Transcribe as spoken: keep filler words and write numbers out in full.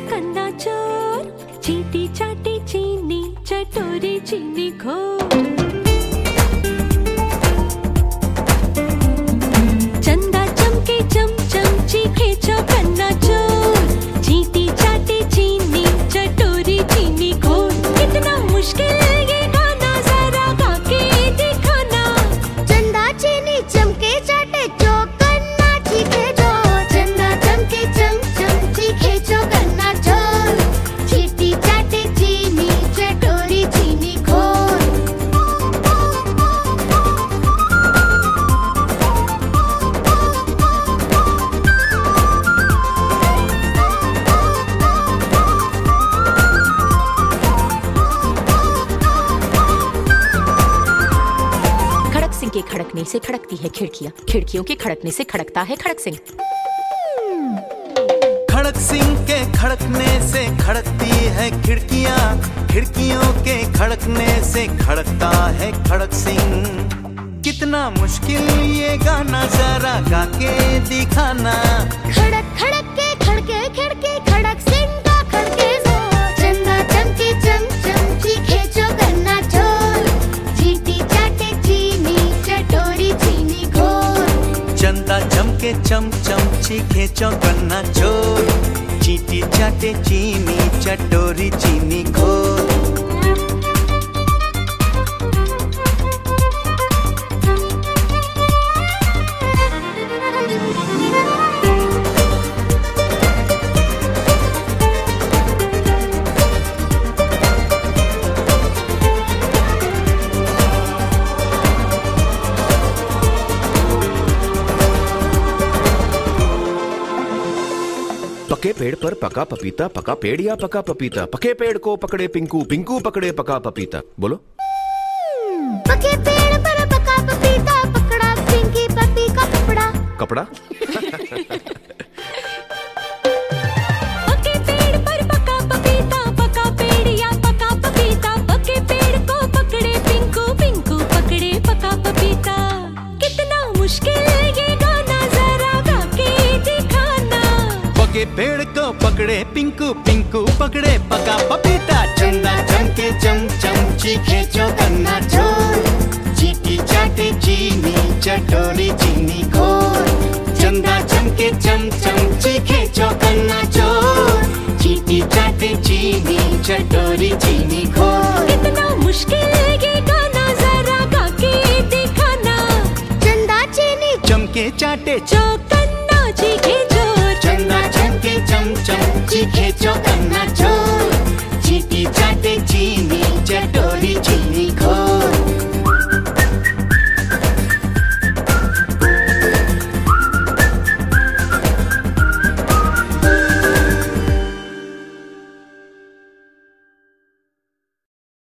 कन्ना चोर, चीटी चाटी चीनी चटोरी चीनी खोर। चंदा चमके चम चमची खेचो कन्ना चोर, चीटी चाटी चीनी चटोरी चीनी खोर। कितना मुश्किल ये गाना जरा गा के दिखाना। चंदा चीनी चमके चाटे चोर कन्ना चीखे चोर। चंदा चमके चम चमची खेचो कन्ना चोर, चीटी चाटे चीनी चटोरी चीनी खोर। खड़क सिंह के खड़कने से खड़कती है खिड़कियाँ, खिड़कियों के खड़कने से खड़कता है खड़क सिंह। खड़क सिंह के खड़कने से खड़कती है खिड़कियाँ, खिड़कियों के खड़कने से खड़कता है खड़क सिंह। कितना मुश्किल ये गाना जरा गा के दिखाना। खड़क खड़क के खड़के खिड़की खड़क सिंह का खड़के जोर। चंदा चमके चम चमची खेचो कन्ना चोर, चीटी चाटे चीनी चटोरी चीनी खोर। चंदा चमके चम चमची खेचो कन्ना चोर, चीटी चाटे चीनी चटोरी चीनी खोर। पके पेड़ पर पका पपीता, पका पेड़ या पका पपीता। पके पेड़ को पकड़े पिंकू, पिंकू पकड़े पका पपीता। बोलो। पके पेड़ पर पका पपीता, पकड़ा पिंकी पपी का कपड़ा। कपड़ा। पके पेड़ पर पका पपीता, पका पेड़ या पका पपीता। पके पेड़ को पकड़े पिंकू, पिंकू पकड़े पका पपीता। कितना मुश्किल ये गाना जरा गा के दिखाना। पके पेड़ को पकड़े पिंकू, पिंकू पकड़े पका पपीता। चंदा चमके चम चमची खेचो कन्ना चोर, चीटी चाटे चीनी चटोरी चीनी खोर। चंदा चमके चम चमची खेचो कन्ना चोर, चीटी चाटे चीनी चटोरी चीनी खोर। कितना मुश्किल ये गाना जरा गा के दिखाना। चंदा चीनी चमके चाटे चौका